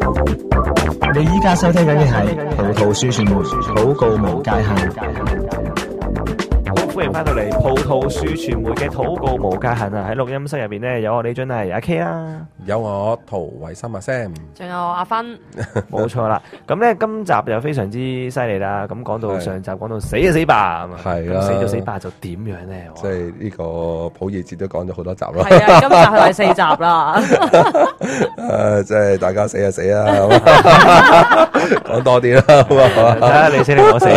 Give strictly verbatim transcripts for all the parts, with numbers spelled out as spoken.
你依家收聽緊嘅係葡萄樹傳媒禱告無界限。 歡迎翻到嚟葡萄樹傳媒嘅禱告無界限啊！喺錄音室入邊咧，有我李俊係阿 K 啦， 有我陶維森阿 Sam， 仲有阿芬， 冇錯啦。咁咧今集又非常之犀利啦。咁講到上集講到死就死吧， 係啦， 死就死吧就點樣咧？ 即係呢個普爾節都講咗好多集啦。 係啊，今集係第四集啦。 誒，即係大家死就死啦，講多啲啦，好啊， 睇下你死定我死。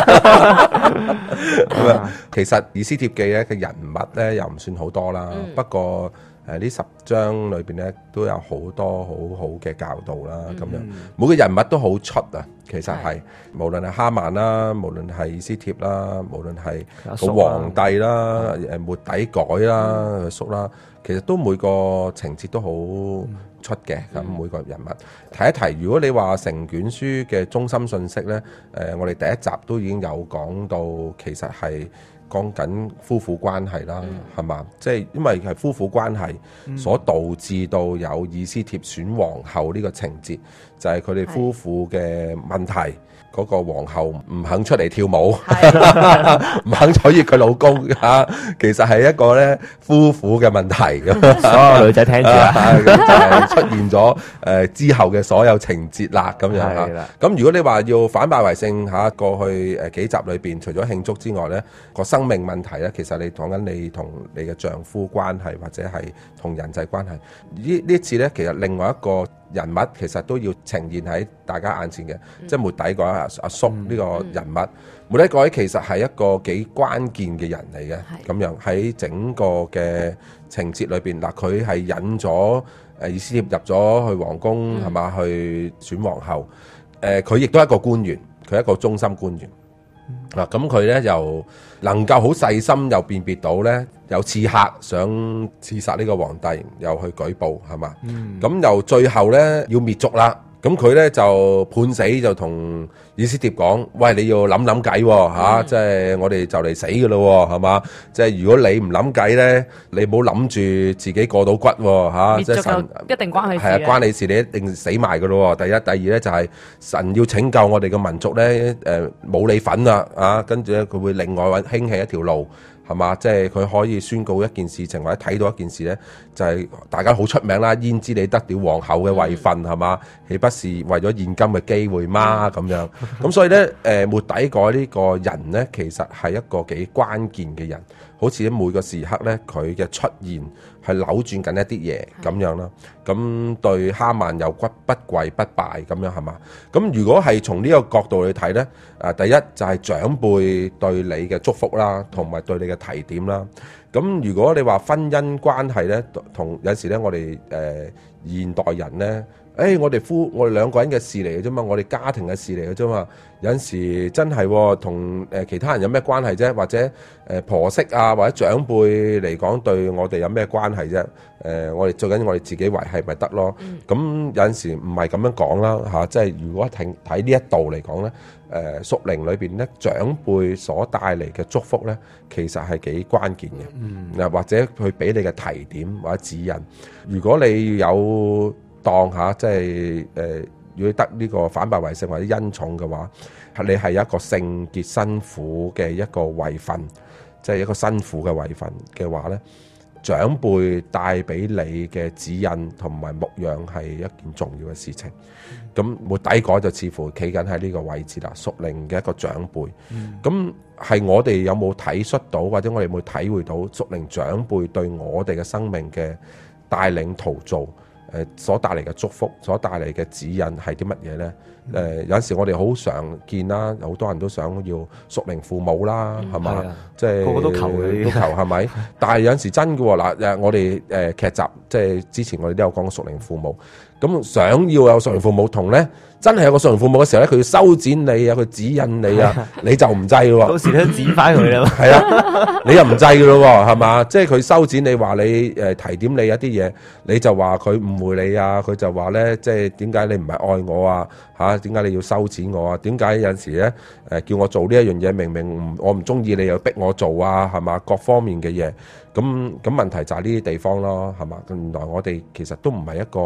其實以斯帖記咧嘅人物咧又唔算好多啦，嗯、不過誒呢十章裏邊咧都有好多好好嘅教導啦，咁、嗯、樣每個人物都好出啊，其實係無論係哈曼啦，無論係以斯帖啦，無論係個皇帝啦，誒末底改啦，佢叔啦，其實都每個情節都好出嘅，咁、嗯、每個人物提一提。如果你話成卷書嘅中心信息呢，誒、呃，我哋第一集都已經有講到，其實係講緊夫婦關係啦，係嘛、嗯？即係因為係夫婦關係所導致到有以斯帖選皇后呢個情節，就係佢哋夫婦嘅問題。嗰個皇后唔肯出嚟跳舞，唔肯取悦佢老公嚇，其實係一個咧夫婦嘅問題咁。 所有女仔聽住啊， 就係出現咗誒之後嘅所有情節啦，咁樣嚇。咁如果你話要反敗為勝嚇，過去誒幾集裏邊，除咗慶祝之外咧，個生命問題咧，其實你講緊你同你嘅丈夫關係，或者係同人際關係。呢呢次咧，其實另外一個人物其實都要呈現喺大家眼前嘅，嗯、即係末底改阿阿叔呢個人物。末底改其實係一個幾關鍵嘅人嚟嘅，咁是樣喺整個嘅情節裏邊，嗱佢係引咗誒以斯帖入咗去皇宮係嘛、嗯，去選皇后。誒佢亦都係一個官員，佢係一個忠心官員。嗱咁佢咧又能夠好細心又辨別到咧有刺客想刺殺呢個皇帝，又去舉報係嘛？咁、嗯、又最後咧要滅族啦，咁佢咧就判死，就同以斯帖講：喂，你要諗諗計喎嚇，即係我哋就嚟死㗎咯喎，係嘛？即係如果你唔諗計咧，你唔好諗住自己過到骨喎嚇，即係神一定關佢事， 係啊，關你事，你一定死埋㗎咯喎。第一、第二咧就係神要拯救我哋嘅民族咧，誒冇你份啦啊，跟住咧佢會另外揾興起一條路。係嘛？即係佢可以宣告一件事情，或者睇到一件事呢，就係、是、大家好出名啦。焉知你得了皇后嘅位份係嘛？豈不是為咗現今嘅機會嗎？咁樣咁所以呢，誒末底改呢個人呢，其實係一個幾關鍵嘅人。好似喺每個時刻呢，佢嘅出現係扭轉緊一啲嘢咁樣啦。咁對哈曼又不不跪不拜咁樣係嘛？咁如果係從呢個角度去睇呢，啊第一就係長輩對你嘅祝福啦，同埋對你嘅提點啦。咁如果你話婚姻關係呢，同有時呢，我哋誒、呃、現代人呢。誒、哎，我哋夫我哋兩個人嘅事嚟嘅啫嘛，我哋家庭嘅事嚟嘅啫嘛。有陣時真係同誒其他人有咩關係啫？或者誒、呃、婆媳啊，或者長輩嚟講對我哋有咩關係啫？誒、呃，我哋最緊要我哋自己維係咪得咯？咁、嗯、有陣時唔係咁樣講啦嚇，即係如果睇睇呢一度嚟講咧，誒屬靈裏邊咧長輩所帶嚟嘅祝福咧，其實係幾關鍵嘅。嗱、嗯，或者佢俾你嘅提點或者指引，如果你有當下即係誒、呃，如果得呢個反敗為勝或者恩寵嘅話，你係一個聖潔新婦嘅一個位份，即係一個新婦嘅位份嘅話咧，長輩帶俾你嘅指引同埋牧養係一件重要嘅事情。咁末底改就似乎企緊喺呢個位置啦，屬靈嘅一個長輩。咁係、嗯、我哋有冇體恤到，或者我哋有冇體會到屬靈長輩對我哋嘅生命嘅帶領陶造？誒所帶嚟嘅祝福，所帶嚟嘅指引係啲乜嘢咧？誒、嗯呃、有陣時我哋好常見啦，好多人都想要屬靈父母啦，係嘛？即係個個都求佢，都求係咪？但係有陣時真嘅喎，嗱誒，我哋誒劇集即係之前我哋都有講過屬靈父母，咁想要有屬靈父母同咧。真係有個屬靈父母嘅時候咧，佢要修剪你啊，佢指引你啊，你就唔制咯。 到時都剪翻佢啦。 係啊，你又唔制噶咯，係嘛？即係佢修剪你，話你誒提點你一啲嘢，你就話佢誤會你啊，佢就話咧，即係點解你唔係愛我啊？嚇，點解你要修剪我啊？點解有陣時咧誒叫我做呢一樣嘢，明明唔我唔中意，你又逼我做啊？係嘛？各方面嘅嘢，咁咁問題就係呢啲地方咯，係嘛？原來我哋其實都唔係一個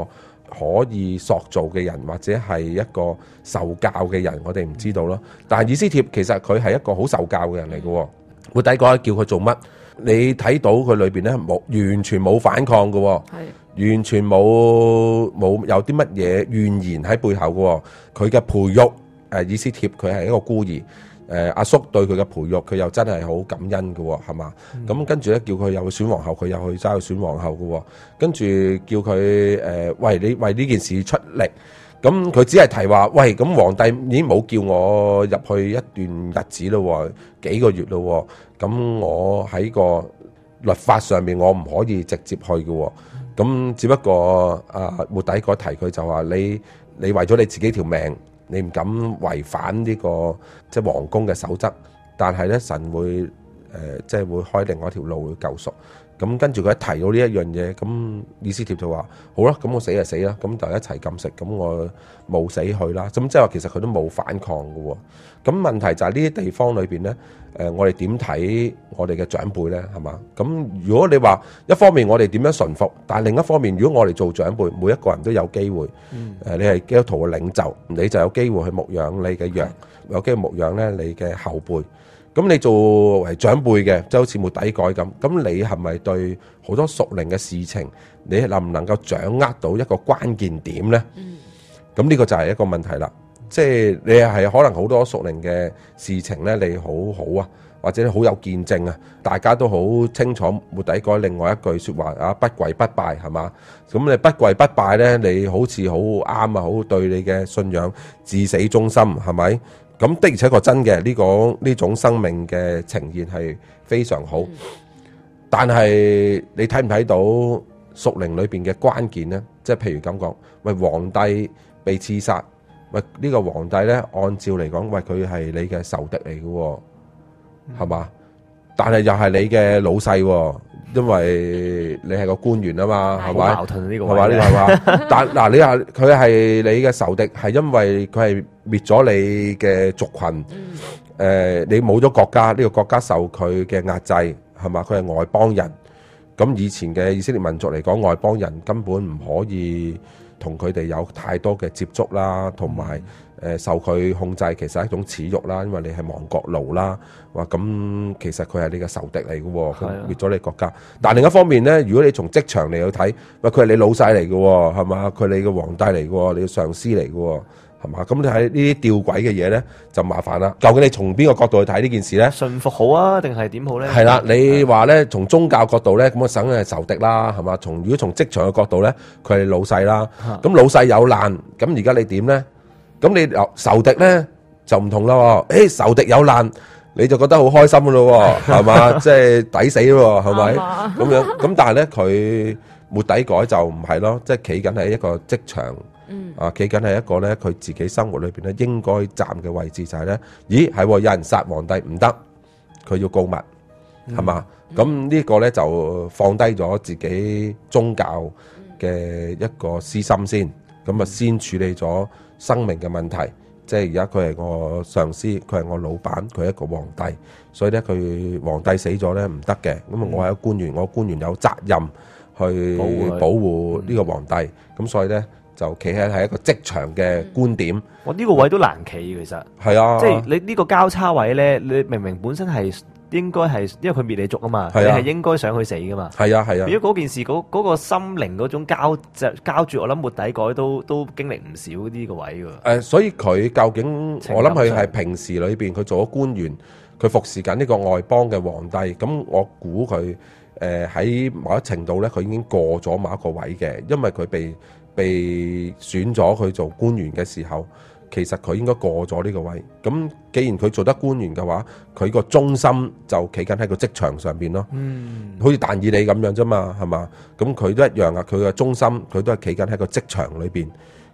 可以塑造嘅人，或者係一個受教嘅人，我哋唔知道咯。但係以斯帖其實佢係一個好受教嘅人嚟嘅喎。末底改叫佢做乜？你睇到佢裏邊咧冇完全冇反抗嘅喎，完全冇冇有啲乜嘢怨言喺背後嘅喎。佢嘅培育誒以斯帖佢係一個孤兒。誒、呃、阿叔對佢嘅培育，佢又真係好感恩嘅喎，係嘛？咁、嗯、跟住咧叫佢又去選皇后，佢又去揸去選皇后嘅喎。跟住叫佢誒、呃，喂你為呢件事出力。咁佢只係提話，喂咁皇帝已經冇叫我入去一段日子咯，幾個月咯。咁我喺個律法上面，我唔可以直接去嘅。咁只不過啊，末底改提佢就話你你為咗你自己條命。你唔敢違反呢、這個即係皇宮嘅守則，但係咧神會誒、呃、即係會開另外一條路去救贖。咁跟住佢一提到呢一樣嘢，咁以斯帖就話好啦，咁我死就死啦，咁就一齊禁食，咁我冇死去啦。咁即係話其實佢都冇反抗嘅喎。咁問題就係呢啲地方裏邊咧，誒、呃、我哋點睇我哋嘅長輩咧，係嘛？咁如果你話一方面我哋點樣順服，但係另一方面如果我哋做長輩，每一個人都有機會，誒、嗯呃、你係基督徒嘅領袖，你就有機會去牧養你嘅羊，有機會牧養咧你嘅後輩。咁你做為長輩嘅，即係好似末底改咁，咁你係咪對好多屬靈嘅事情，你能唔能夠掌握到一個關鍵點呢？咁呢、嗯、個就係一個問題啦。即係你係可能好多屬靈嘅事情呢，你好好啊，或者好有見證啊，大家都好清楚末底改另外一句說話啊，不跪不拜係嘛？咁你不跪不拜呢，你好似好啱啊，好對你嘅信仰至死忠心係咪？咁的而且確真嘅呢個呢種生命嘅呈現係非常好，但係你睇唔睇到屬靈裏邊嘅關鍵呢？即係譬如咁講，喂，皇帝被刺殺，喂呢、這個皇帝呢，按照嚟講，喂佢係你嘅仇敵嚟嘅，係嘛？但係又係你嘅老細，因為你係個官員啊嘛，係咪？矛盾呢個，係嘛？呢個係嘛？但嗱，你話佢係你嘅仇敵，係因為佢係滅咗你嘅族群，誒、嗯呃，你冇咗國家，呢、這個國家受佢嘅壓制，係嘛？佢係外邦人，咁以前嘅以色列民族嚟講，外邦人根本唔可以同佢哋有太多嘅接觸啦，同埋。誒受佢控制其實係一種恥辱啦，因為你係亡國奴啦，話咁其實佢係你嘅仇敵嚟嘅喎，佢滅咗你國家。但另一方面咧，如果你從職場嚟去睇，喂佢係你老細嚟嘅喎，係嘛？佢係你嘅皇帝嚟嘅喎，你嘅上司嚟嘅喎，係嘛？咁你喺呢啲吊詭嘅嘢咧就麻煩啦。究竟你從邊個角度去睇呢件事咧？順服好啊，定係點好咧？係啦，你話咧從宗教角度咧，咁我梗係仇敵啦，係嘛？從如果從職場嘅角度咧，佢係你老細啦。咁老細有難，咁而家你點咧？咁你仇敵咧就唔同啦，誒、欸、仇敵有難你就覺得好開心噶咯，係嘛？即係抵死咯，係咪？咁樣咁，但係咧佢末底改就唔係咯，即係企緊喺一個職場，嗯、啊企緊係一個咧佢自己生活裏邊咧應該站嘅位置就係咧，咦係有人殺皇帝唔得，佢要告密，係嘛？咁、嗯、呢個咧就放低咗自己宗教嘅一個私心先，咁啊先處理咗生命嘅問題，即係而家佢係我上司，佢係我老闆，佢係一個皇帝，所以咧佢皇帝死咗咧唔得嘅。咁啊，我係一個官員，我官員有責任去保護呢個皇帝。咁、嗯、所以咧就企喺係一個職場嘅觀點。我呢、嗯、個位都難企，其實係啊，即係你呢個交叉位咧，你明明本身係應該係因為佢滅你族啊嘛，啊你係應該想去死噶嘛。係啊係啊。如果嗰件事嗰嗰、嗰個心靈嗰種交交住，我諗末底改都都經歷唔少呢個位㗎。誒、呃，所以佢究竟我諗佢係平時裏邊佢做咗官員，佢服侍緊呢個外邦嘅皇帝。咁我估佢誒喺某一程度咧，佢已經過咗某一個位嘅，因為佢被被選咗去做官員嘅時候。其實佢應該過咗呢個位，咁既然佢做得官員嘅話，佢個中心就企緊喺個職場上邊咯。嗯，好似但以理咁樣啫嘛，係嘛？咁佢都一樣啊，佢嘅中心佢都係企緊喺個職場裏邊。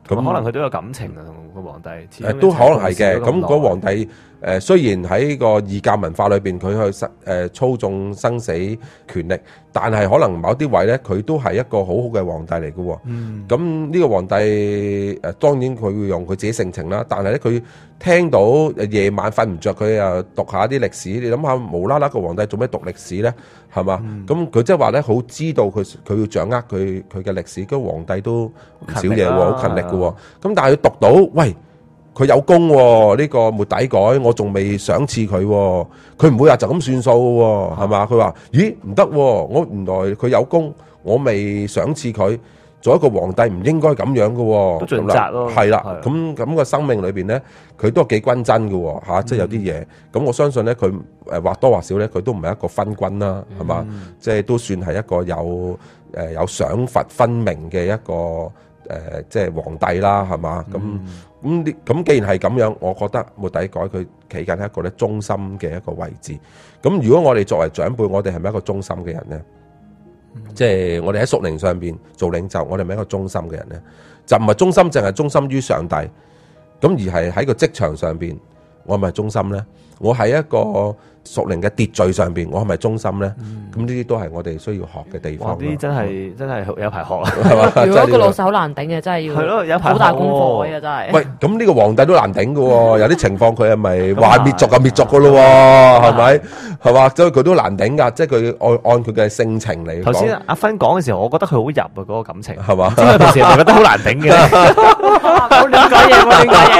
咁可能佢都有感情啊，同個皇帝。 誒都可能係嘅。咁嗰皇帝帝誒雖然喺個異教文化裏邊，佢去實誒操縱生死權力，但係可能某啲位咧，佢都係一個好好嘅皇帝嚟嘅喎。咁呢、嗯、個皇帝誒、呃、當然佢會用佢自己性情啦，但係咧佢聽到夜晚瞓唔着，佢又讀下啲歷史。你諗下，無啦啦個皇帝做咩讀歷史咧？係嘛？咁佢即係話咧，好知道佢佢要掌握佢佢嘅歷史。嗰個皇帝都唔少嘢喎，好勤力嘅喎。咁但係佢讀到，喂，佢有功喎，呢個末底改，我仲未賞賜佢喎，佢唔會話就咁算數喎，係嘛？佢話：咦，唔得喎，我原來佢有功，我未賞賜佢。做一個皇帝唔應該咁樣嘅喎， 都盡責咯。 係啦，咁咁個生命裏邊咧，佢都幾均真嘅喎，嚇，即係有啲嘢。咁我相信咧，佢誒或多或少咧，佢都唔係一個昏君啦，係嘛？即係都算係一個有誒有賞罰分明嘅一個誒，即係皇帝啦，係嘛？咁咁啲咁，既然係咁樣，我覺得末底改佢企緊喺一個咧忠心嘅一個位置。咁如果我哋作為長輩，我哋係咪一個忠心嘅人咧？即係我哋喺屬靈上邊做領袖，我哋係咪一個忠心嘅人咧？就唔係忠心，淨係忠心於上帝，咁而係喺個職場上邊，我係咪忠心咧？我喺一個屬靈嘅秩序上邊，我係咪忠心咧？咁呢啲都係我哋需要學嘅地方。 呢啲真係真係有排學啊！ 係嘛？ 如果個老細好難頂嘅，真係要係咯，有排好大功課嘅，真係。 喂，咁呢個皇帝都難頂嘅喎，有啲情況佢係咪話滅族就滅族嘅咯？係咪？係嘛？所以佢都難頂㗎，即係佢按按佢嘅性情嚟講。 頭先阿芬講嘅時候，我覺得佢好入啊，嗰個感情係嘛？ 因為平時人哋覺得好難頂嘅。 冇亂講嘢，冇亂講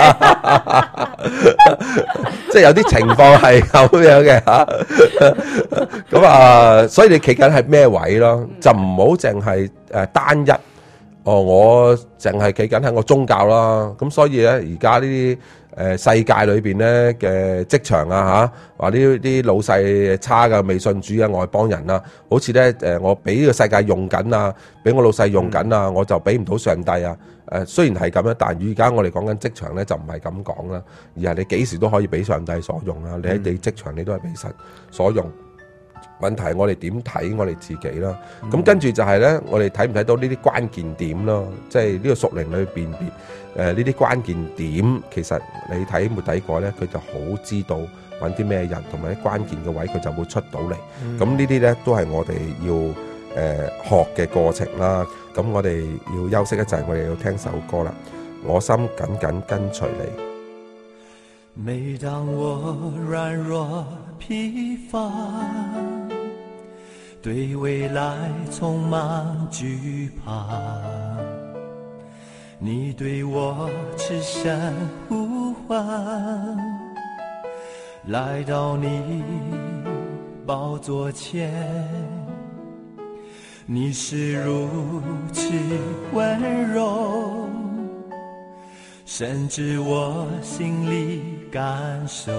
嘢。 即係有啲情況係咁樣嘅嚇，咁啊，所以你企緊係咩位咯？就唔好淨係誒單一，哦，我淨係企緊喺我宗教啦。咁所以咧，而家呢啲誒世界裏邊咧嘅職場啊嚇，話呢啲老細差嘅未信主嘅外邦人啊，好似咧誒我俾呢個世界用緊啊，俾我老細用緊啊，我就俾唔到上帝啊。誒雖然係咁樣，但係而家我哋講緊職場咧就唔係咁講啦，而係你幾時都可以俾上帝所用啊！你喺你職場你都係俾神所用。問題係我哋點睇我哋自己啦？咁、嗯、跟住就係咧，我哋睇唔睇到呢啲關鍵點咯？即係呢個屬靈裏邊別誒呢啲關鍵點，其實你睇末底改咧，佢就好知道揾啲咩人，同埋啲關鍵嘅位，佢就會出到嚟。咁、嗯、呢啲咧都係我哋要誒、呃、學嘅過程啦。咁我哋要休息一陣，我哋要聽首歌啦。我心緊緊跟隨你。 每當我軟弱疲乏，對未來充滿懼怕，你對我此生呼喚，來到你寶座前，你是如此溫柔，甚至我心裏感受，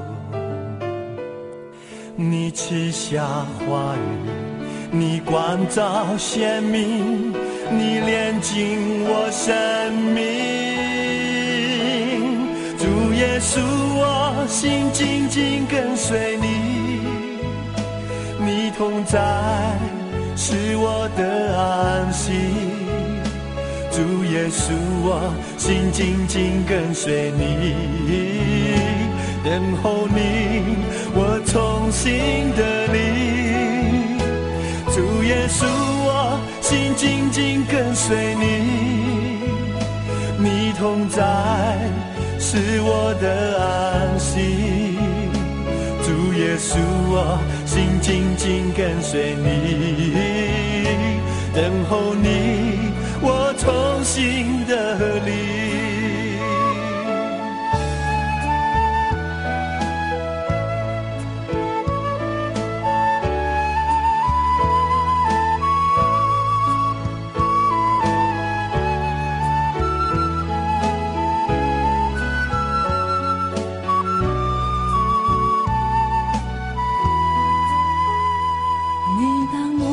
你賜下話語，你光照鮮明，你煉淨我生命。主耶穌，我心緊緊跟隨你，你同在是我的安息。主耶穌，我心緊緊跟隨你，等候你，我重新得力。主耶穌，我心緊緊跟隨你，你同在是我的安息。主耶穌，我心緊緊跟隨你，等候你，我重新得力。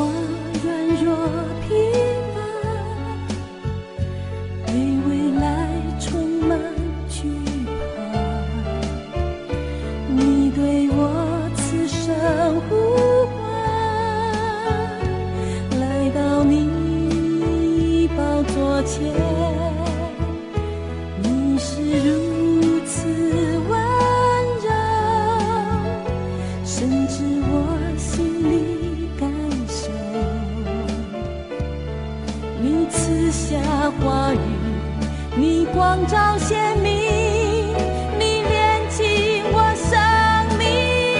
对未来你光照鲜明，你炼净我生命。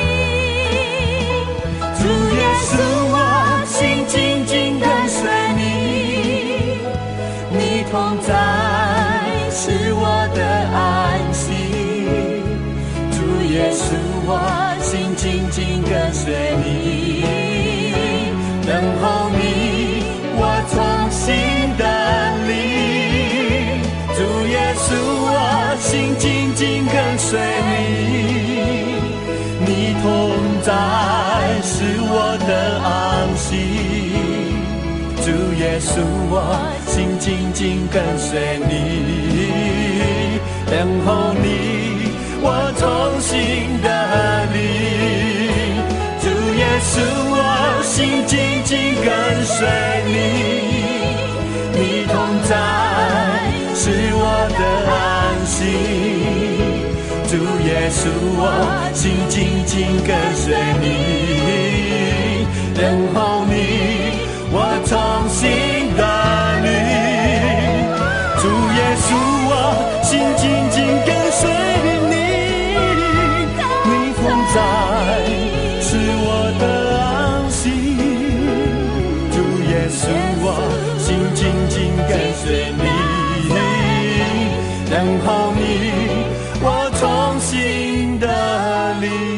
主耶稣，我心紧紧跟随你，你同在是我的安息。主耶稣，我心紧紧跟随你，等候你，我从心的灵。主耶稣，我心紧紧跟随你，你同在是我的安息。主耶稣，我心紧紧跟随你，等候你，我从心的灵。主耶稣，我心紧紧跟随你，你同在是我的安息。主耶稣，我心紧紧跟随你，等候你，我从心的灵。主耶稣，我心紧紧跟随你，你同在是我的安息。主耶稣，我心紧紧跟随你，等候你，我从心的灵。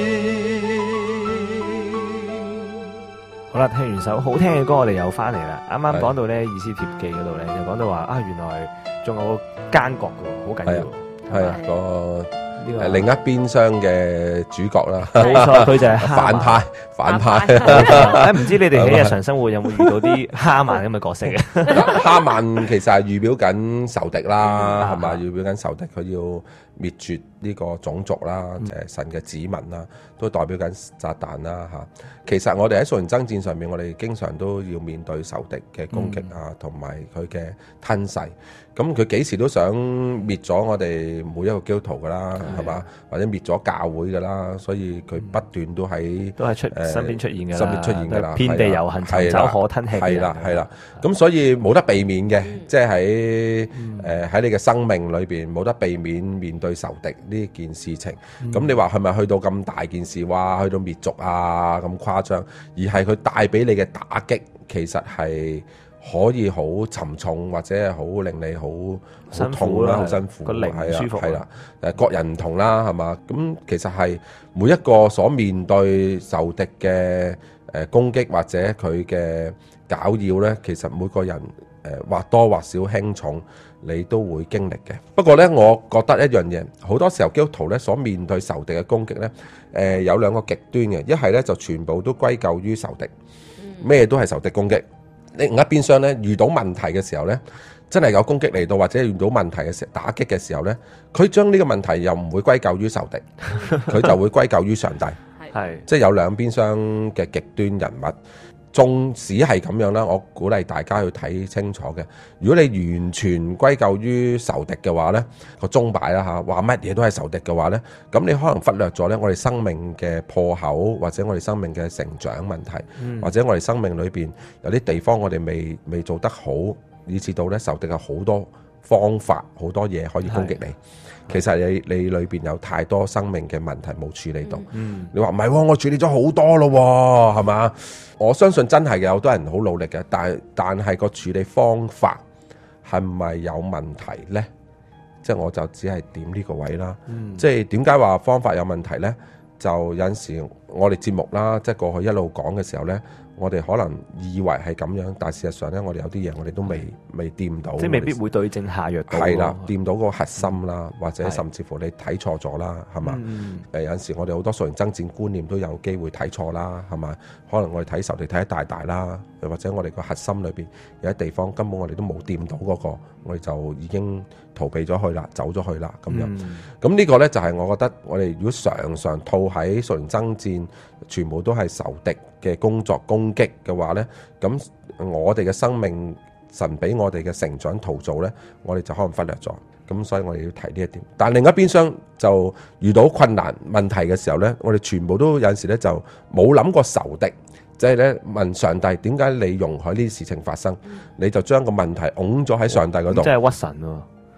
好啦，聽完首好聽嘅歌，我哋又翻嚟啦。啱啱講到咧《以斯帖記》嗰度咧，就講到話啊，原來仲有個奸角嘅，好緊要。 係啊，個呢個誒另一邊廂嘅主角啦， 冇錯，佢就係哈曼反派，反派。 誒，唔知你哋喺日常生活有冇遇到啲哈曼咁嘅角色嘅？ 哈曼其實係預表緊仇敵啦，係嘛？ 嗯預表緊仇敵，佢要滅絕呢個種族啦， 嗯誒、神嘅子民啦，都代表緊撒旦啦嚇。其實我哋喺屬靈爭戰上面，我哋經常都要面對仇敵嘅攻擊啊，同埋佢嘅吞噬。咁佢幾時都想滅咗我哋每一個基督徒噶啦，係嘛？或者滅咗教會噶啦，所以佢不斷都喺都係出誒身邊出現㗎啦， 身邊出現㗎啦， 遍地遊行尋找可吞吃嘅人。 係啦係啦，咁所以冇得避免嘅，即係喺誒喺你嘅生命裏邊冇得避免面對仇敵呢件事情。咁你話係咪去到咁大件事，哇，去到滅族啊咁誇張？而係佢帶俾你嘅打擊，其實係可以好沉重，或者係好令你好好痛啦，好辛苦， 個靈唔舒服。 係啦，誒各人唔同啦，係嘛？咁其實係每一個所面對仇敵嘅誒攻擊或者佢嘅攪擾咧，其實每個人誒或多或少輕重，你都會經歷嘅。不過咧，我覺得一樣嘢，好多時候基督徒咧所面對仇敵嘅攻擊咧，誒有兩個極端嘅，一係咧就全部都歸咎於仇敵，咩都係仇敵攻擊。另一邊廂咧，遇到問題嘅時候咧，真係有攻擊嚟到，或者遇到問題嘅時打擊嘅時候咧，佢將呢個問題又唔會歸咎於仇敵，佢就會歸咎於上帝。 係， 即係有兩邊廂嘅極端人物。縱使係咁樣啦，我鼓勵大家去睇清楚嘅。如果你完全歸咎於仇敵嘅話呢，個鐘擺啦嚇，話乜嘢都係仇敵嘅話呢，咁你可能忽略咗呢我哋生命嘅破口，或者我哋生命嘅成長問題， 嗯、或者我哋生命裏邊有啲地方我哋未未做得好，以至到呢仇敵有好多方法、好多嘢可以攻擊你。其實你你裏邊有太多生命嘅問題冇處理到。 嗯、 你話唔係喎，我處理咗好多咯，係嘛？我相信真係嘅，好多人好努力嘅，但係但係個處理方法係咪有問題呢？即係我就只係點呢個位啦。 嗯、 即係點解話方法有問題呢？就有陣時我哋節目啦，即係過去一路講嘅時候呢，我哋可能以為係咁樣，但事實上呢，我哋有啲嘢我哋都未未掂到， 即係未必會對症下藥到。 係啦，掂到個核心啦，或者甚至乎你睇錯咗啦，係嘛？誒、 嗯、 有陣時我哋好多屬靈爭戰觀念都有機會睇錯啦，係嘛？可能我哋睇仇敵睇得大大啦，又或者我哋個核心裏邊有啲地方根本我哋都冇掂到嗰個，我哋就已經逃避咗去啦，走咗去啦咁樣。咁呢、嗯、個呢，就係我覺得我哋如果常常套喺屬靈爭戰，全部都係仇敵嘅工作攻擊嘅話呢，咁我哋嘅生命神俾我哋嘅成長途造呢，我哋就可能忽略咗。咁所以我哋要提呢一點。但另一邊廂就遇到困難問題嘅時候呢，我哋全部都有陣時呢就冇諗過仇敵，即係呢問上帝點解你容許呢啲事情發生，你就將個問題拱咗喺上帝嗰度。 即係屈神喎。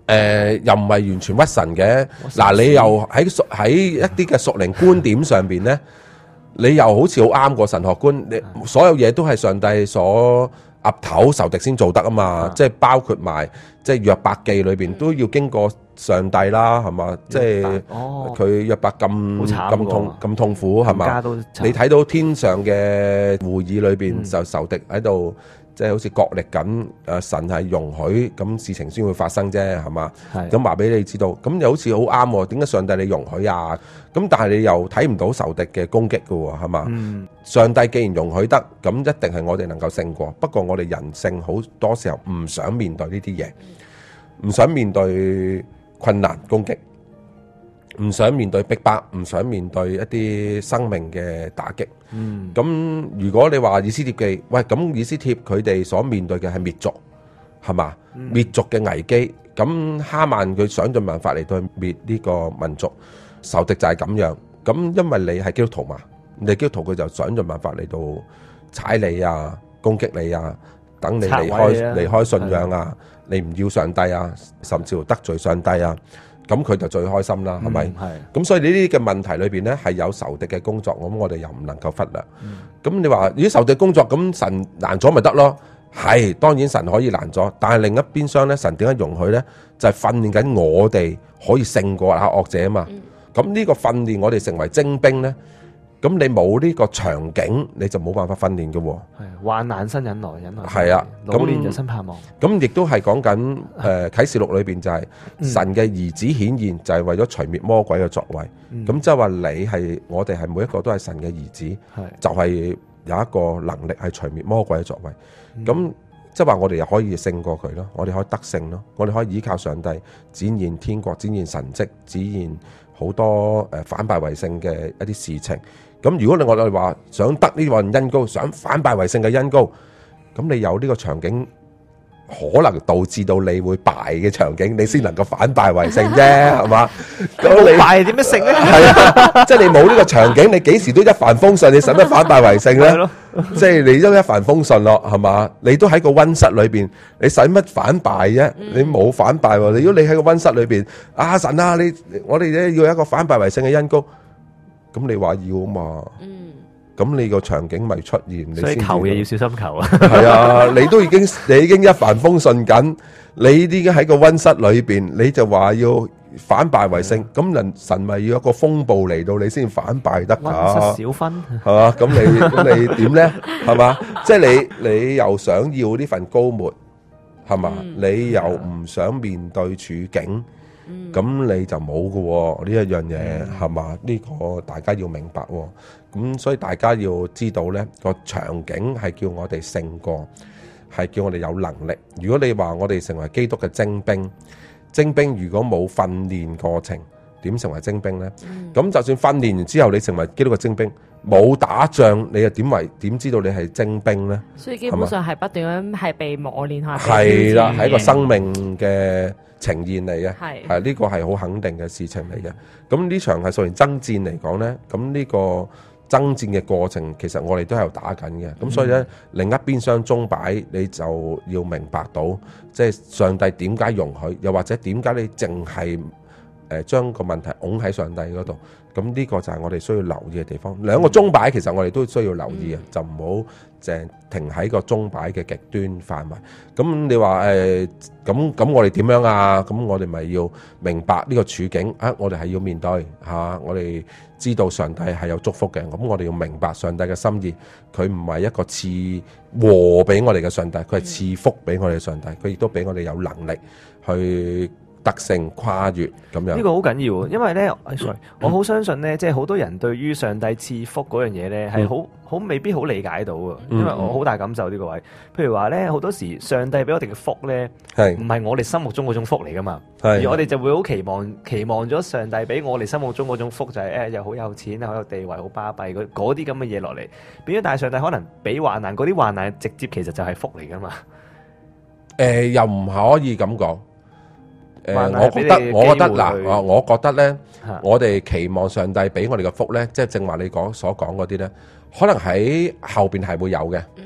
呃、又唔係完全屈神嘅。嗱，你又喺屬喺一啲嘅屬靈觀點上邊咧，你又好似好啱個神學觀，你所有嘢都係上帝所岌頭仇敵先做得啊嘛，啊即係包括埋即係約伯記裏邊都要經過上帝啦，係嘛？即係佢約伯咁咁痛咁痛苦係嘛？你睇到天上嘅會議裏邊、嗯、就仇敵喺度。即係好似角力緊，誒神係容許咁事情先會發生啫，係嘛？咁話俾你知道，咁又好似好啱喎。點解上帝你容許啊？咁但係你又睇唔到仇敵嘅攻擊嘅喎，係嘛？嗯、上帝既然容許得，咁一定係我哋能夠勝過。不過我哋人性好多時候唔想面對呢啲嘢，唔想面對困難攻擊，唔想面對逼迫，唔想面對一啲生命嘅打擊。咁、嗯、如果你話以斯帖記，喂，咁以斯帖佢哋所面對嘅係滅族，係嘛？嗯、滅族嘅危機，咁哈曼佢想盡辦法嚟到滅呢個民族，仇敵就係咁樣。咁因為你係基督徒嘛，你基督徒佢就想盡辦法嚟到踩你啊，攻擊你啊，等你離開離開信仰啊，你唔要上帝啊，甚至乎得罪上帝啊。咁佢就最開心啦，係咪？係。咁所以呢啲嘅問題裏邊咧，係有仇敵嘅工作，咁我哋又唔能夠忽略。咁、嗯、你話如果仇敵工作，咁神攔咗咪得咯？係，當然神可以攔咗，但係另一邊廂咧，神點解容許咧？就係、是、訓練緊我哋可以勝過下惡者啊嘛。咁呢、嗯、個訓練我哋成為精兵咧。咁你冇呢個場景，你就冇辦法訓練嘅喎。 係患難生忍耐，忍耐係啊， 老練就生盼望。 咁亦都係講緊誒啟示錄裏邊就係神嘅兒子顯現，就係為咗除滅魔鬼嘅作為。咁即係話你係我哋係每一個都係神嘅兒子，就係有一個能力係除滅魔鬼嘅作為。咁即係話我哋又可以勝過佢咯，我哋可以得勝咯，我哋可以依靠上帝展現天國，展現神蹟，展現好多誒反敗為勝嘅一啲事情。咁如果你我哋話想得呢份恩膏，想反敗為勝嘅恩膏，咁你有呢個場景，可能導致到你會敗嘅場景，你先能夠反敗為勝啫，係嘛？咁你敗點樣勝咧？ 係啊，即係你冇呢個場景，你幾時都一帆風順，你使乜反敗為勝咧？即係你都一帆風順咯，係嘛？你都喺個溫室裏邊，你使乜反敗啫？你冇反敗喎。如果你喺個溫室裏邊，啊神啊，你我哋咧要有一個反敗為勝嘅恩膏。咁你話要啊嘛，咁、嗯、你個場景咪出現，你所以求嘢要小心求啊。 係啊，你都已經你已經一帆風順緊，你已經喺個溫室裏邊，你就話要反敗為勝，咁人、嗯、神咪要一個風暴嚟到你先反敗得噶。 溫室小分係嘛？咁你咁你點咧？係嘛？即係你你又想要呢份膏抹，係嘛？嗯、你又唔想面對處境。咁、嗯、你就冇嘅呢一樣嘢，係嘛？呢、這個大家要明白，咁所以大家要知道呢個場景係叫我哋勝過，係叫我哋有能力。如果你話我哋成為基督嘅精兵，精兵如果冇訓練過程，點成為精兵呢？咁、嗯、就算訓練完之後，你成為基督嘅精兵，冇打仗，你又點為點知道你係精兵呢？ 所以基本上係不斷咁係被磨練下。 係啦，係一個生命嘅呈現嚟嘅，係係呢個係好肯定嘅事情嚟嘅。咁呢場係屬於爭戰嚟講呢，咁呢個爭戰嘅過程，其實我哋都喺度打緊嘅。咁、嗯、所以呢，另一邊廂鐘擺，你就要明白到，即係上帝點解容許，又或者點解你淨係誒將個問題拱喺上帝嗰度。咁呢個就係我哋需要留意嘅地方。兩個鐘擺其實我哋都需要留意嘅，嗯、就唔好淨停喺個鐘擺嘅極端範圍。咁你話誒，咁、呃、咁我哋點樣啊？咁我哋咪要明白呢個處境啊！我哋係要面對嚇、啊，我哋知道上帝係有祝福嘅。咁我哋要明白上帝嘅心意，佢唔係一個賜禍俾我哋嘅上帝，佢係賜福俾我哋嘅上帝。佢亦都俾我哋有能力去特性跨越咁樣，呢個好緊要，因為咧，sorry，我好相信咧，即係好多人對於上帝賜福嗰樣嘢咧，係好好未必好理解到嘅，因為我好大感受呢個位。譬如話咧，好多時上帝俾我哋嘅福咧，係唔係我哋心目中嗰種福嚟噶嘛？而我哋就會好期望，期望咗上帝俾我哋心目中嗰種福就係、是、誒、哎、又好有錢啊，好有地位，好巴閉嗰啲咁嘅嘢落嚟。變咗，但係上帝可能俾患難，嗰啲患難直接其實就係福嚟噶嘛？ 誒、呃，又唔可以咁講。誒、呃，我覺得，我覺得嗱，我覺得咧，我哋期望上帝俾我哋嘅福咧，即係正話你講所講嗰啲咧，可能喺後邊係會有嘅，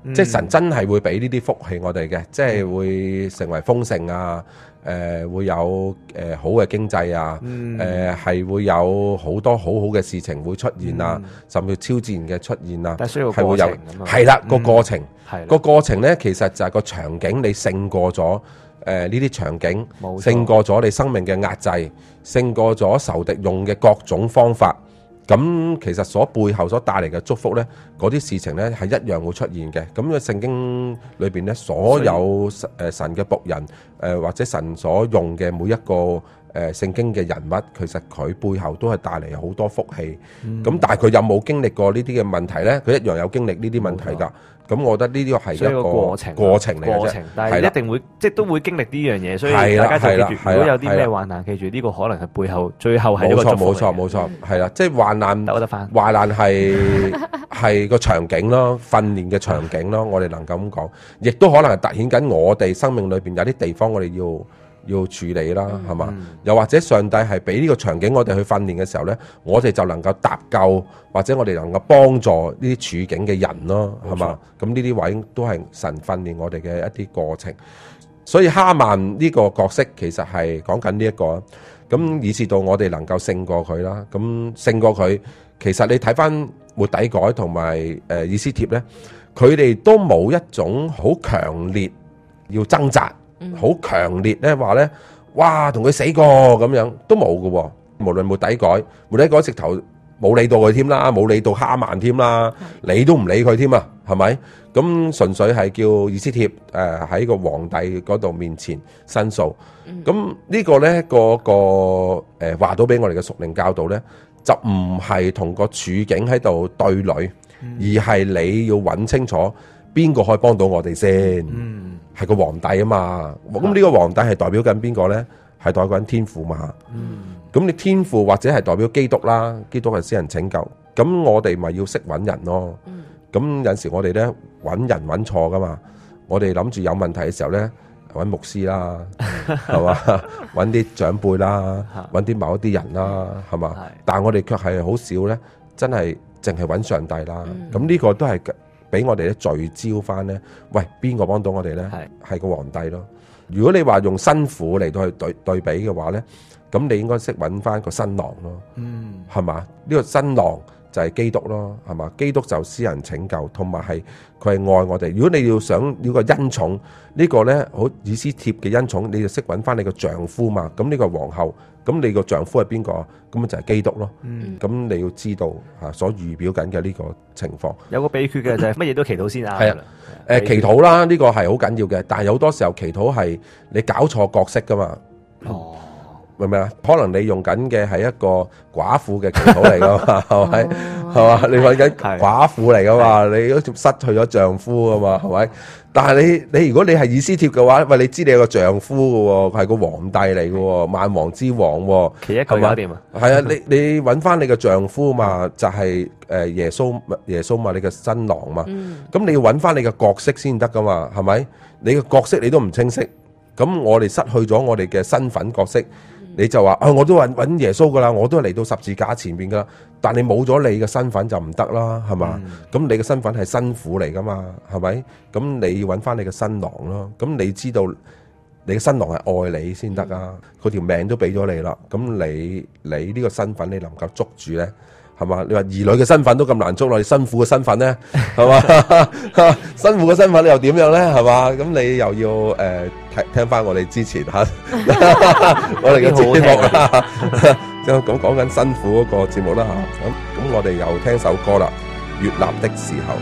即係神真係會俾呢啲福氣我哋嘅，即係會成為豐盛啊，誒、呃、會有誒、呃、好嘅經濟啊，誒、呃、係會有好多好好嘅事情會出現啊，嗯、甚至超自然嘅出現啊， 但係需要過程咁啊， 係啦個過程， 嗯、 個過程咧其實就係個場景你勝過咗誒呢啲場景，勝過咗你生命嘅壓制，勝過咗仇敵用嘅各種方法。咁其實所背後所帶嚟嘅祝福呢，嗰啲事情呢係一樣會出現嘅。咁嘅聖經裏邊呢，所有誒神嘅僕人誒或者神所用嘅每一個誒聖經嘅人物，其實佢背後都係帶嚟好多福氣。咁、嗯、但係佢有冇經歷過呢啲嘅問題呢？佢一樣有經歷呢啲問題㗎。咁我覺得呢啲係一個過程過程嚟嘅啫， 但係一定會即係都會經歷呢樣嘢，所以大家就記住，如果有啲咩患難，記住呢個可能係背後最後係一個祝福嚟嘅。冇錯冇錯冇錯，係啦，即係患難得翻，患難係係個場景咯，訓練嘅場景咯，我哋能夠咁講，亦都可能係凸顯緊我哋生命裏邊有啲地方我哋要要處理啦，係嘛？嗯、又或者上帝係俾呢個場景我哋去訓練嘅時候呢，我哋就能夠搭救，或者我哋能夠幫助呢啲處境嘅人咯，係嘛？咁呢啲位都係神訓練我哋嘅一啲過程。所以哈曼呢個角色其實係講緊呢一個，咁以至到我哋能夠勝過佢啦。咁勝過佢，其實你睇翻末底改同埋誒以斯帖呢，佢哋都冇一種好強烈要掙扎。好強烈咧，話咧，哇，同佢死過咁樣都冇嘅喎。無論末底改，末底改直頭冇理到佢添啦，冇理到哈曼添啦，理都唔理佢添啊，係咪？咁純粹係叫以斯帖誒喺個皇帝嗰度面前申訴。咁呢個咧個個誒話到俾我哋嘅屬靈教導咧，就唔係同個處境喺度對壘，而係你要揾清楚邊個可以幫到我哋先。嗯。係個皇帝啊嘛，咁呢個皇帝係代表緊邊個呢？係代表緊天父嘛。咁、嗯、你天父或者係代表基督啦，基督係私人拯救。咁我哋咪要識揾人咯。咁、嗯、有陣時我哋呢揾人揾錯噶嘛，我哋諗住有問題嘅時候呢，揾牧師啦，係嘛，揾啲長輩啦，揾啲某一啲人啦，係嘛。但係我哋卻係好少呢，真係淨係揾上帝啦。咁呢、嗯、個都係。俾我哋咧聚焦翻咧，喂，邊個幫到我哋咧？係係個皇帝咯。如果你話用新婦嚟到去對對比嘅話咧，咁你應該識揾翻個新郎咯。嗯，係嘛？呢、呢個新郎就係基督咯，係嘛？基督就私人拯救，同埋係佢係愛我哋。如果你要想呢個恩寵，呢個、呢個咧好以斯帖嘅恩寵，你就識揾翻你個丈夫嘛。咁呢個皇后，咁你個丈夫係邊個？咁就係基督咯。嗯，咁你要知道嚇所預表緊嘅呢個情況。 有個秘訣嘅就係乜嘢都祈禱先啊。 係啊，誒祈禱啦，呢個係好緊要嘅。但係好多時候祈禱係你搞錯角色噶嘛。哦。明唔明啊？可能你用緊嘅係一個寡婦嘅祈禱嚟噶嘛，係咪？係嘛？你揾緊寡婦嚟噶嘛？你都失去咗丈夫噶嘛？係咪？但係你你如果你係以斯帖嘅話，喂，你知你有個丈夫嘅喎，係個皇帝嚟嘅喎，萬王之王喎， 其一佢搞掂啊？ 係啊，你你揾翻你嘅丈夫嘛，就係誒耶穌耶穌嘛，你嘅新郎嘛。咁你要揾翻你嘅角色先得噶嘛？係咪？你嘅角色你都唔清晰，咁我哋失去咗我哋嘅身份角色。你就話啊、哦，我都揾揾耶穌噶啦，我都係嚟到十字架前邊噶啦。但你冇咗你嘅身份就唔得啦，係嘛？咁、嗯、你嘅身份係新婦嚟噶嘛，係咪？咁你要揾翻你嘅新郎咯。咁你知道你嘅新郎係愛你先得啊，佢條命都俾咗你啦。咁你你呢個身份你能夠捉住咧？係嘛？你話兒女嘅身份都咁難捉落，你新婦嘅身份咧，係嘛？新婦嘅身份你又點樣咧？係嘛？咁你又要誒、呃、聽聽翻我哋之前吓，我哋嘅節目啦，咁講講緊新婦嗰個節目啦吓。咁咁我哋又聽首歌啦，《悅納的時候》。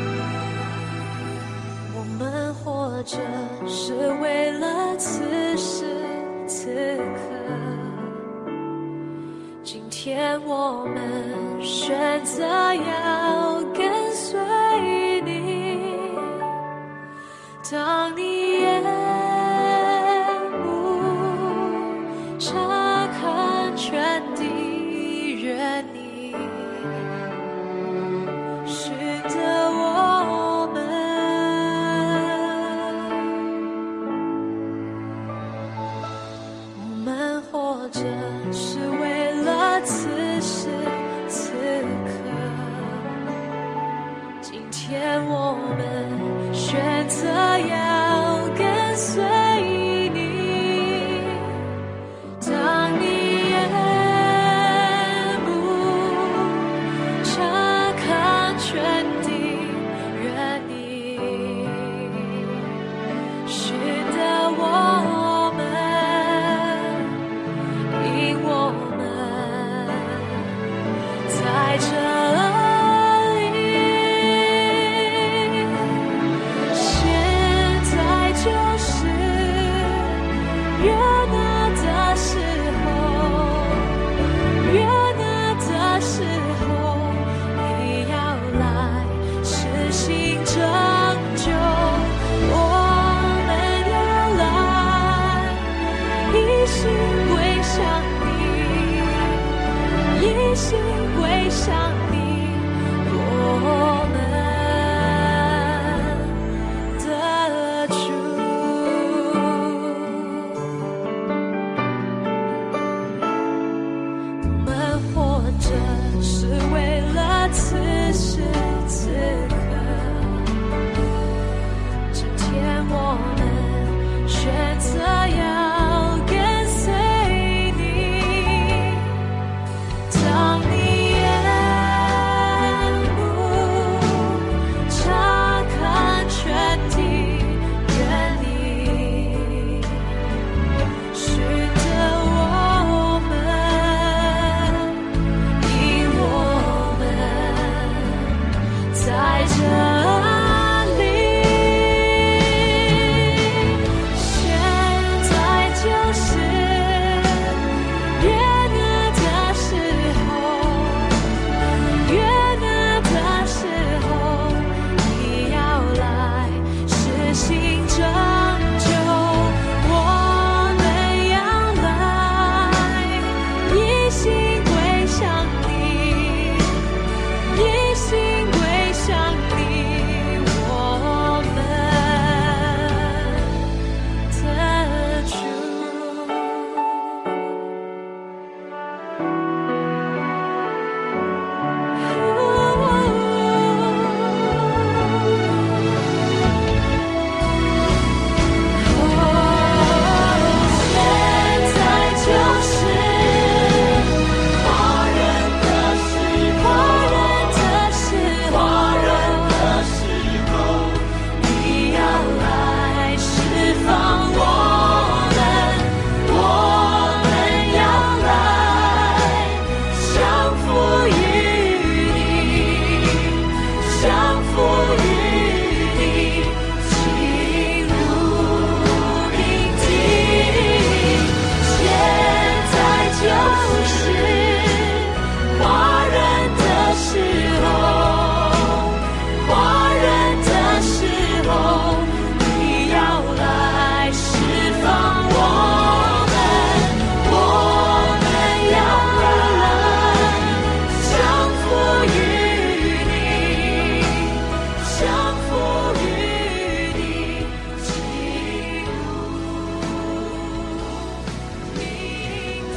我們活着是為了此時此刻，今天我們選擇要跟隨你，當你眼目察看全地願你，尋得我們。我們活着是為了此時此刻，今天我們選心歸向你，一心歸向你，我們的主。我們活着是為了此時此刻，今天我們選擇要跟隨你。當你眼目察看全地，願你尋得我們，因我們在這里。現在就是約納的時候，約納的時候，你要來實行拯救，我們要來一心歸向你，一心歸向你，我們的主。現在就是華人的時候，華人的時候，華人的時候，你要來釋放我們，我們要來降服於你，降服於你，進入命定。現在就是華人的時候，華人的時候，你要來釋放我們，我們要來降服於你，降服於你，進入命定。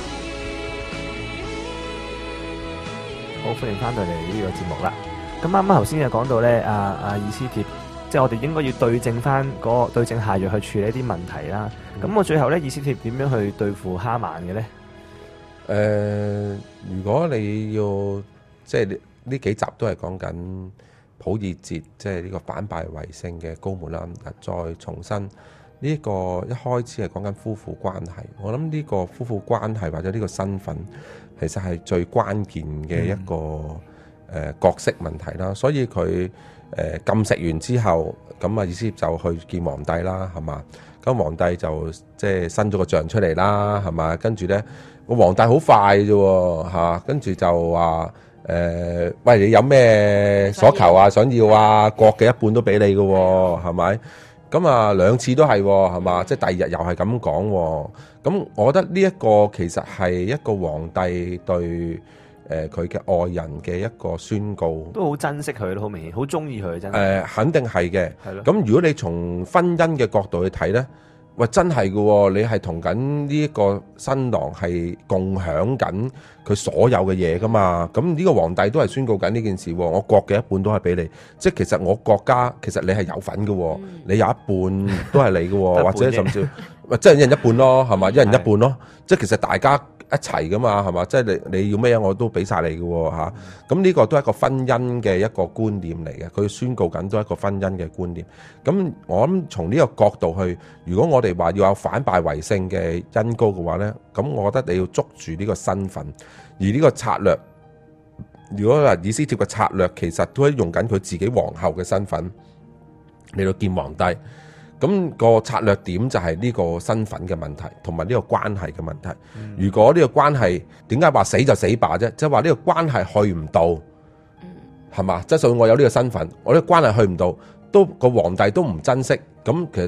好，歡迎翻到嚟呢個節目啦。咁啱啱頭先就講到咧，阿阿以斯帖，即係我哋應該要對正翻嗰個對症下藥去處理一啲問題啦。咁我最後咧，以斯帖點樣去對付哈曼嘅咧？ 誒、如果你要即係呢呢幾集都係講緊普爾節，即係呢個反敗為勝嘅高門啦。嗱，再重申呢、一個一開始係講緊夫婦關係，我諗呢個夫婦關係或者呢個身份，其實係最關鍵嘅一個誒、呃角色問題啦。所以佢誒、呃禁食完之後，咁啊以斯帖就去見皇帝啦，係嘛？咁皇帝就即係伸咗個杖出嚟啦，係嘛？跟住咧個皇帝好快啫喎，嚇，跟住就話誒，喂，你有咩所求啊？想要啊，國嘅一半都俾你嘅喎，係咪？咁啊兩次都係喎，係嘛？即係第二日又係咁講喎。咁我覺得呢一個其實係一個皇帝對誒佢嘅愛人嘅一個宣告。 都好珍惜佢咯，好明顯，好中意佢真係。 誒、呃肯定係嘅。 係咯咁如果你從婚姻嘅角度去睇呢，喂，真係嘅喎，你係同緊呢一個新郎係共享緊佢所有嘅嘢噶嘛。咁呢個皇帝都係宣告緊呢件事喎，我國嘅一半都係俾你，即係其實我國家其實你係有份嘅喎，你有一半都係你嘅喎，或者甚至喂，即係一人一半咯，係嘛？一人一半咯，即係其實大家一齊噶嘛，係嘛？即係你你要咩我都俾晒你嘅喎嚇。咁呢個都係一個婚姻嘅一個觀念嚟嘅，佢宣告緊都係一個婚姻嘅觀念。咁我諗從呢個角度去，如果我哋話要有反敗為勝嘅恩膏嘅話呢，咁我覺得你要捉住呢個身份，而呢個策略，如果話以斯帖嘅策略，其實都係用緊佢自己皇后嘅身份嚟到見皇帝。咁個策略點就係呢個身份嘅問題，同埋呢個關係嘅問題。嗯、如果呢個關係點解話死就死罷啫？即係話呢個關係去唔到，係嘛？即係就算我有呢個身份，我呢個關係去唔到，都個皇帝都唔珍惜。咁其實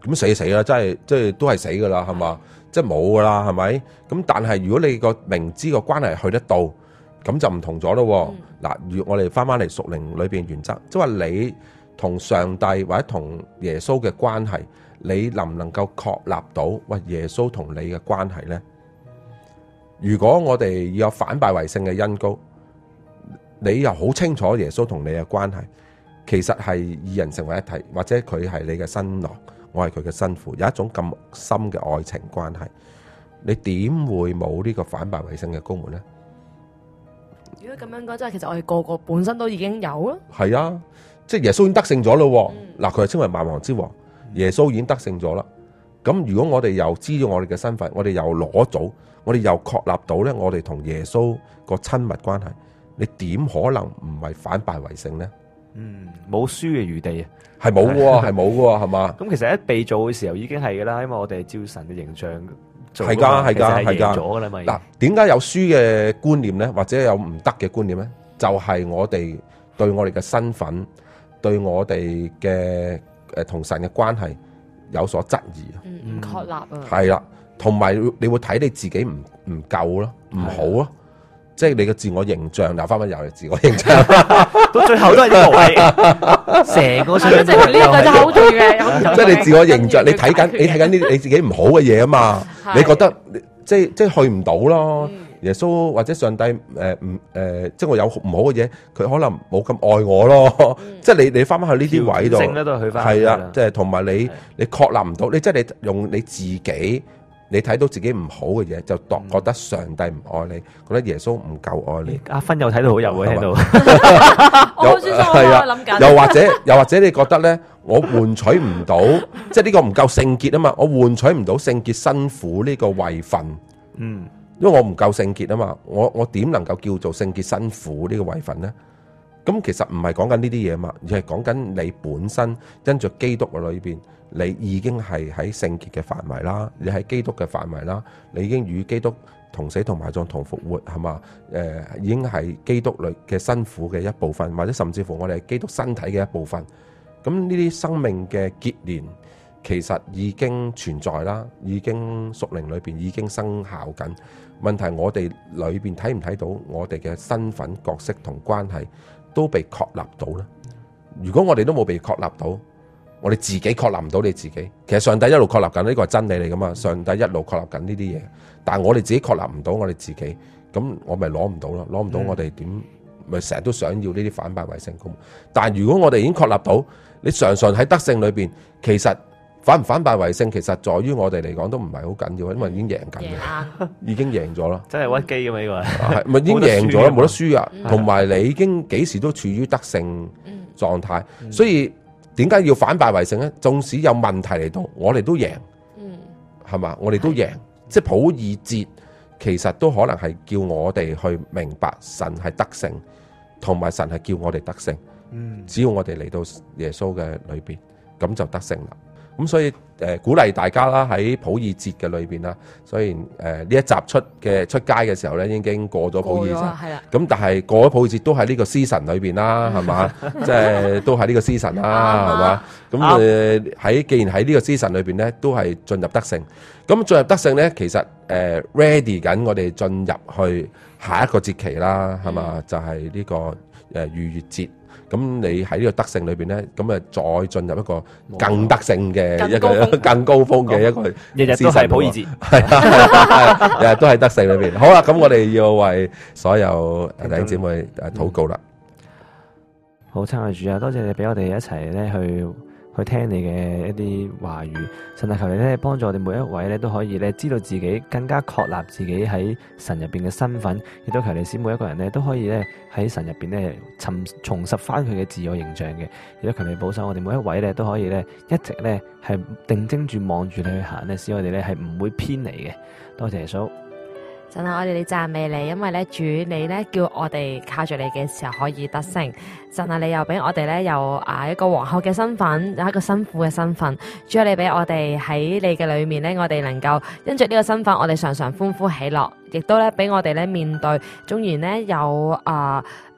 咁死死啦，真係即係都係死噶啦，係嘛？即係冇噶啦，係咪？咁但係如果你個明知個關係去得到，咁就唔同咗咯。嗱、嗯，如我哋翻翻嚟屬靈裏邊原則，即係話你同上帝或者同耶穌嘅關係，你能唔能夠確立到喂耶穌同你嘅關係呢？如果我哋要有反敗為勝嘅恩膏，你又好清楚耶穌同你嘅關係，其實係二人成為一體，或者佢係你嘅新郎，我係佢嘅新婦，有一種咁深嘅愛情關係，你點會冇呢個反敗為勝嘅膏門呢？ 如果咁樣講，即係其實我哋個個本身都已經有咯。係啊，即係耶穌已經得勝咗咯。嗱、嗯，佢係稱為萬王之王，耶穌已經得勝咗啦。咁如果我哋又知道我哋嘅身份，我哋又攞到，我哋又確立到咧，我哋同耶穌個親密關係，你點可能唔係反敗為勝呢？ 嗯，冇輸嘅餘地啊， 係冇喎，係冇喎，係嘛？ 咁其實一被造嘅時候已經係噶啦，因為我哋係照神嘅形象做， 係噶，係噶，係噶。 咗噶啦嘛。 嗱，點解有輸嘅觀念咧，或者有唔得嘅觀念咧？就係、是、我哋對我哋嘅身份，對我哋嘅誒同神嘅關係有所質疑啊， 唔確立啊， 係啦，同埋你會睇你自己唔唔夠咯，唔好咯。即係你嘅自我形象，嗱翻翻又係自我形象， 到最後都係呢個位，成個上即係呢個就好重要嘅。 即係你自我形象，你睇緊你睇緊呢你自己唔好嘅嘢啊嘛，你覺得即係即係去唔到咯。耶穌或者上帝誒唔誒，即係我有唔好嘅嘢，佢可能冇咁愛我咯。即係你你翻翻去呢啲位度，係啊，即係同埋你你確立唔到，你即係你用你自己。你睇到自己唔好嘅嘢，就覺覺得上帝唔愛你，覺得耶穌唔夠愛你。 阿芬又睇到好有喎，喺度。 我先係啊，諗緊。 又或者又或者你覺得咧，我換取唔到，即係呢個唔夠聖潔啊嘛，我換取唔到聖潔新婦呢個位份。嗯，因為我唔夠聖潔啊嘛，我我點能夠叫做聖潔新婦呢個位份咧？咁其實唔係講緊呢啲嘢嘛，而係講緊你本身因着基督嘅裏邊。你已經係喺聖潔嘅範圍啦，你喺基督嘅範圍啦，你已經與基督同死同埋葬同復活，係嘛？誒、呃，已經係基督裏嘅新婦嘅一部分，或者甚至乎我哋係基督身體嘅一部分。咁呢啲生命嘅結連，其實已經存在啦，已經屬靈裏邊已經生效緊。問題我哋裏邊睇唔睇到我哋嘅身份角色同關係都被確立到咧？如果我哋都冇被確立到，我哋自己確立唔到你自己，其實上帝一路確立緊，呢個係真理嚟噶嘛？上帝一路確立緊呢啲嘢，但係我哋自己確立唔到我哋自己，咁我咪攞唔到咯，攞唔到我哋點咪成日都想要呢啲反敗為勝咁。但係如果我哋已經確立到，你常常喺得勝裏邊，其實反唔反敗為勝，其實在於我哋嚟講都唔係好緊要，因為已經贏緊嘅，已經贏咗啦， 真係屈機咁呢個係咪已經贏咗啦？冇得輸啊！同埋你已經幾時都處於得勝狀態，嗯、所以。點解要反敗為勝咧？縱使有問題嚟到，我哋都贏，嗯，係嘛？我哋都贏，即係普爾節，其實都可能係叫我哋去明白神係得勝，同埋神係叫我哋得勝。嗯，只要我哋嚟到耶穌嘅裏邊，咁就得勝啦。咁所以誒、呃、鼓勵大家啦，喺普爾節嘅裏邊啦，雖然誒呢、呃、一集出嘅出街嘅時候咧，已經過咗普爾節，係啦。咁但係過咗普爾節都喺呢個season裏邊啦，係嘛？即係都喺呢個season啦，係嘛？咁誒喺既然喺呢個 season 裏邊咧，都係進入得勝。咁進入得勝咧，其實誒、呃、ready 緊我哋進入去下一個節期啦，係嘛？嗯、就係呢、這個誒、呃、逾越節。咁你喺呢個得勝裏邊咧，咁啊再進入一個更得勝嘅一個更高峰嘅一個， 日日都係普爾節， 係啊，日日都係得勝裏邊。好啦，咁我哋要為所有弟兄姊妹誒禱告啦。 好，親愛主啊，多謝你俾我哋一齊咧去去聽你嘅一啲話語，神啊，求你咧幫助我哋每一位咧都可以咧知道自己更加確立自己喺神入邊嘅身份，亦都求你使每一個人咧都可以咧喺神入邊咧尋重拾翻佢嘅自我形象嘅，亦都求你保守我哋每一位咧都可以咧一直咧係定睛住望住你去行咧，使我哋咧係唔會偏離嘅。多謝耶穌。 神啊，我哋你讚美你，因為咧主你咧叫我哋靠住你嘅時候可以得勝。神啊，你又俾我哋咧有啊一個皇后嘅身份，有一個新婦嘅身份。主啊，你俾我哋喺你嘅裏面咧，我哋能夠因着呢個身份，我哋常常歡呼喜樂，亦都咧俾我哋咧面對，縱然咧有啊。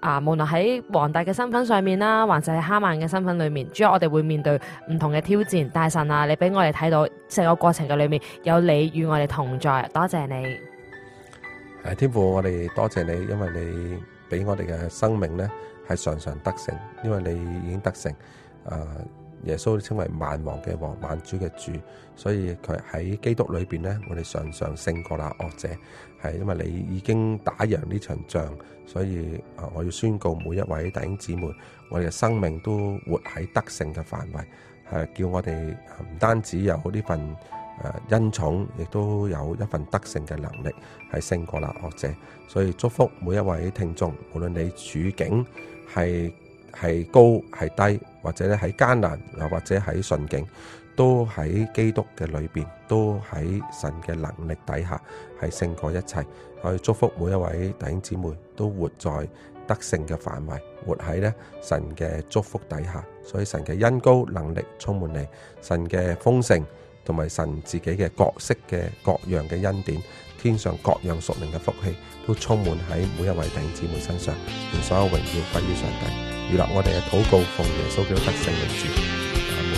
啊，無論喺皇帝嘅身份上面啦，還是喺哈曼嘅身份裏面，主要我哋會面對唔同嘅挑戰。但係神啊，你俾我哋睇到成個過程嘅裏面有你與我哋同在，多謝你。 係天父，我哋多謝你，因為你俾我哋嘅生命呢係常常得勝，因為你已經得勝。啊，耶穌稱為萬王嘅王，萬主嘅主，所以佢喺基督裏邊呢，我哋常常勝過那惡者。係因為你已經打贏呢場仗，所以啊，我要宣告每一位弟兄姊妹，我哋嘅生命都活喺得勝嘅範圍，係叫我哋唔單止有呢份誒恩寵，亦都有一份得勝嘅能力，係勝過那惡者。所以祝福每一位聽眾，無論你處境係係高係低，或者咧喺艱難，又或者喺順境，都喺基督嘅裏邊，都喺神嘅能力底下，係勝過一切。我哋祝福每一位弟兄姊妹都活在得勝嘅範圍，活喺咧神嘅祝福底下。所以神嘅恩膏能力充滿你，神嘅豐盛同埋神自己嘅各式嘅各樣嘅恩典，天上各樣屬靈嘅福氣，都充滿喺每一位弟兄姊妹身上，願所有榮耀歸於上帝。預立我哋嘅禱告，奉耶穌基督得勝名字，阿門。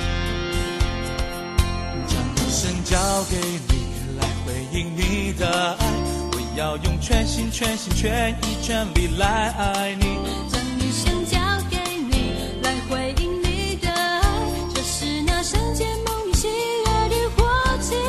將一生交給你，來回應你的愛，我要用全心全心全意全力來愛你。 將一生交給你，來回應你的愛，這是那聖潔蒙你喜悅的活祭。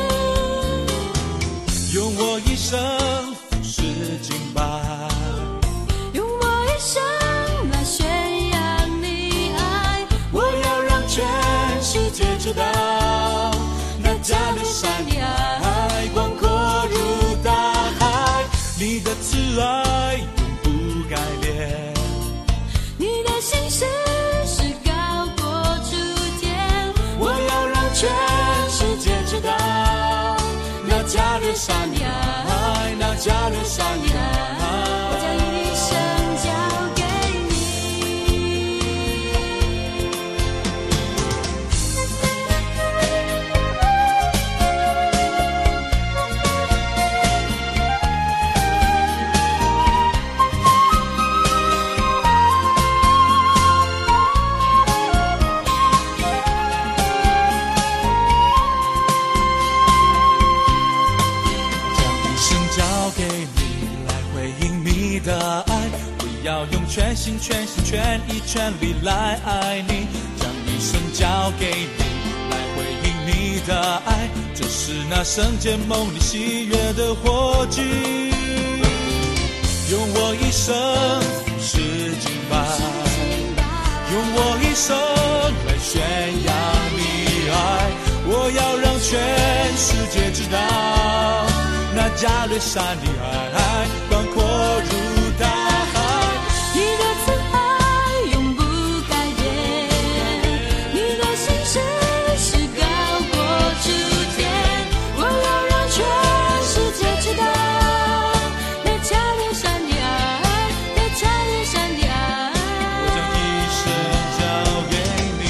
用我一生服侍敬拜， 用我一生來宣揚你愛， 我要讓全世界知道，那加略山的愛廣闊如大海，你的慈愛永不改變， 你的心事是高過諸天， 我要讓全世界知道，那加略山的愛，那加略山的愛， 我將一生交給全心全心全意全力來愛你，將一生交給你，來回應你的愛，這是那聖潔蒙你喜悅的火祭。用我一生服侍敬拜，用我一生來宣揚你愛，我要讓全世界知道，那加略山的愛廣闊如大海， 你的慈愛永不改變，你的心事是高過諸天，我要讓全世界知道，那加略山的愛，那加略山的愛， 我將一生交給你，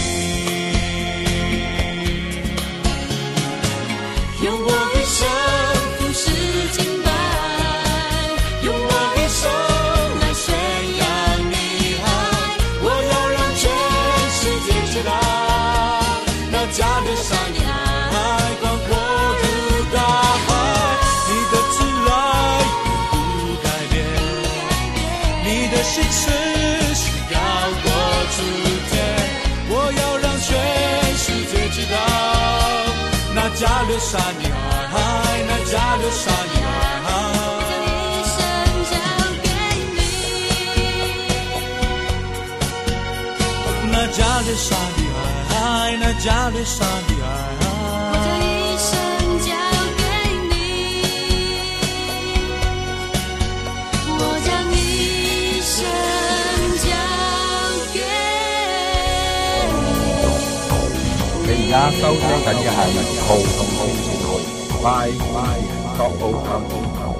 用我一生服侍敬拜，用我一生來宣揚你愛，我要讓全世界知道，那加略山的愛廣闊如大海，你的慈愛永不改變，你的心事是高過諸天，我要讓全世界知道，那加略山的愛，那加略山的愛， 一生交給你， 那加略山的愛，那加略山的愛， 我將一生交給你，我將一生交給你。 你而家收聽緊嘅係葡萄傳媒 Y Y 國澳